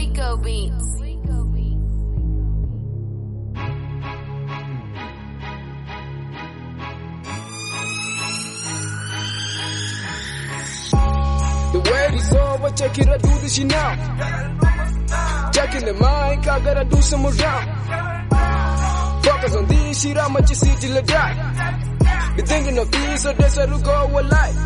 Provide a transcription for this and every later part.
Rico Beats. The wait is over, check it, I do this shit now. Checking the mic, I gotta do some more round. Focus on this shit, I'ma just see till I die. Be thinking of this, so that's how to go alive.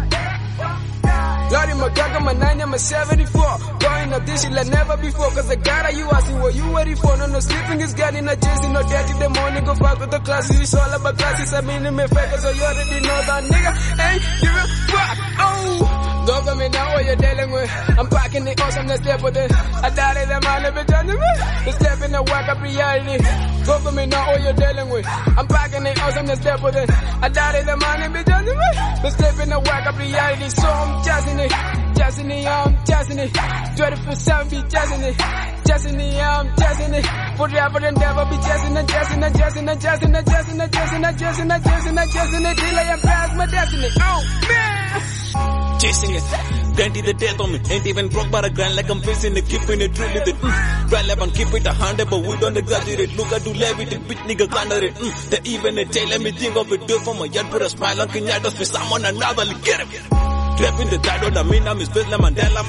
Lord in my God, I'm a 9, I'm a 74. Going up this shit like never before. Cause I got you asking what you ready for. No sleeping is getting no chasing, no death in the morning. Go fuck with the classes, it's all about classes. I mean, I'm a faker, so you already know that nigga ain't give a fuck. Oh, don't come in now what you're dealing with. I'm packing the awesome, let's step with it. I died in the man, never done me. The step in the whack up reality. Don't come in now what you're dealing with. I'm packing the awesome, let's step with it. I died in the man, never done me. The step in the whack up reality. So I'm jazzing it, jazzing it, I'm jazzing it. 24/7 be jazzing it, jazzing it, I'm jazzing it. Forever and ever be jazzing it, jazzing it, jazzing it, jazzing it, jazzing it, jazzing it, jazzing it, jazzing it, jazzing it, till I am past my destiny. Oh man. Chasing it, plenty the death on me. Ain't even broke but I grind like I'm facing it, keeping it real with it. Grind like I'm keep it 100, but we don't exaggerate. Look, I do love it, bitch nigga under it. They even a day, let me think of it. Do it for my yard, put a smile on Kenyatta, for someone another, get him. Trapping the title, I mean I'm his best, like Mandela.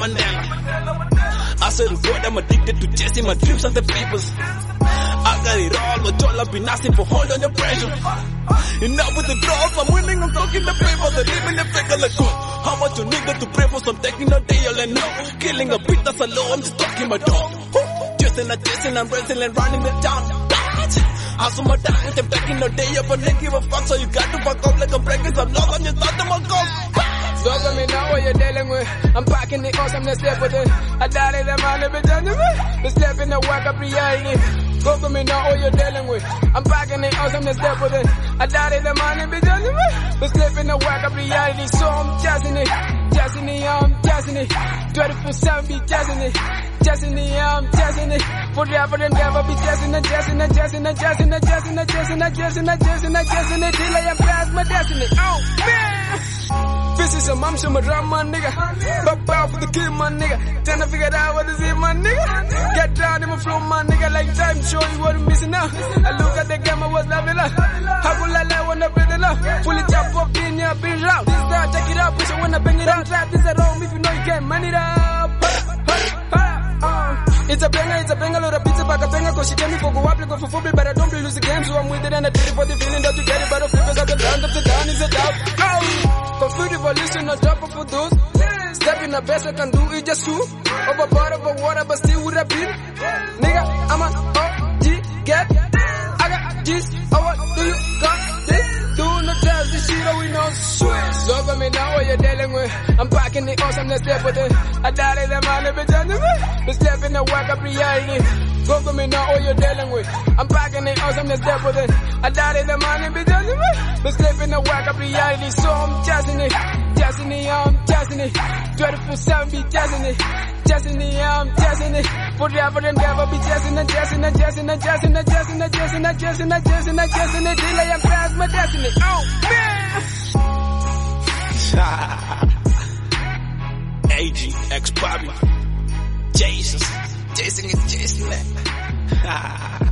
I said, God, I'm addicted to chasing my dreams and the papers. I got it all, but all I've been asking for, hold on the pressure. Enough with the draws, I'm winning, I'm talking the paper, the living the figure like God. How much you nigga to pray for some taking a day, all I know. Killing a beat that's alone, I'm just talking my dog. Chasing, I'm wrestling, running the town. I saw my time with them taking a day up, and they give a fuck, so you got to fuck up like I'm breaking some laws, I'm just not them a ghost. Don't come in now what you're dealing with. I'm packing the awesome, let's step with it. I died in the man, never done me. The step in the whack up reality. Don't come in now what you're dealing with. I'm packing the awesome, let's step with it. I died in the man, never done me. The step in the whack up reality. So I'm jazzing it, jazzing it, I'm jazzing it. 24/7 be jazzing it, jazzing it, I'm jazzing it. Forever and ever be jazzing it, jazzing it, jazzing it, jazzing it, jazzing it, jazzing it, jazzing it, jazzing it, jazzing it, till I am past my destiny. Oh man. This is a mom, show my drum, my nigga. Back bow for the kid, my nigga. Trying to figure out what is it, my nigga. Get down in my flow, my nigga. Like time, show you what I'm missing out. I look at the game, I was loving up. How could I lie when I breathe it up? Fully chop up in your big route. This time, check it out, push it when I bang it out. Trap this at home if you know you can't man it up. It's a banger, load of pizza, back a banger, cause she tell me for go up, like go for football, but I don't play lose the game, so I'm with it and I did it for the feeling that you get it, but the flippers at the land up to down is a doubt. Oh! Confused revolution, no drop for those. Step in the best I can do, it just two. Overboard, over water, but still would have been. Nigga, I'm an OG, get. I got G's, oh what do you got this? Do no test, this shit we know switch. Look at me now what you're dealing with. I'm packing the awesome, let's step with it. I died in the man, never done me. The step in the whack up reality. Look at me now what you're dealing with. I'm packing the awesome, let's step with it. I died in the man, never done me. The step in the whack up reality. So I'm jazzing it, jazzing it, I'm jazzing it. 24/7 be jazzing it, jazzing it, I'm jazzing it. Forever and ever be jazzing it, jazzing it, jazzing it, jazzing it, jazzing it, jazzing it, jazzing it, jazzing it, jazzing it, till I am past my destiny. Oh man. AG, X Bobby, Jesus, chasing it, chasing it.